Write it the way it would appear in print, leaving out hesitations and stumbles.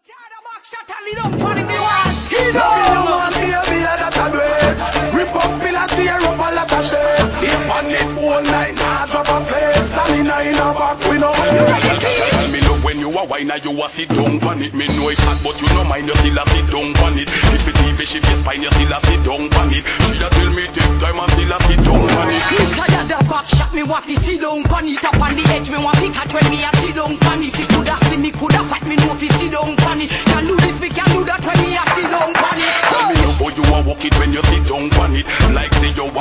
Rip up pillar, tear up a lot of shit. Hip on it all night, nah drop a flame. Stamina in a back, we know when you ready. Tell me look when you a wine, you a sit down on it. Me know it hot, but you no mind, you still a sit down on it. If it even shift your spine, you still a sit down on it. She a tell me take time, I still a sit down on it. Me tired of back shot, me want to sit down on it. Up on the edge, me want to catch when me a sit down on it. He coulda see me, coulda fight me, know if he sit down on it. Can do this, we can do that when me a sit down on it. Tell me look how you a walk it when you sit down on it. Like say you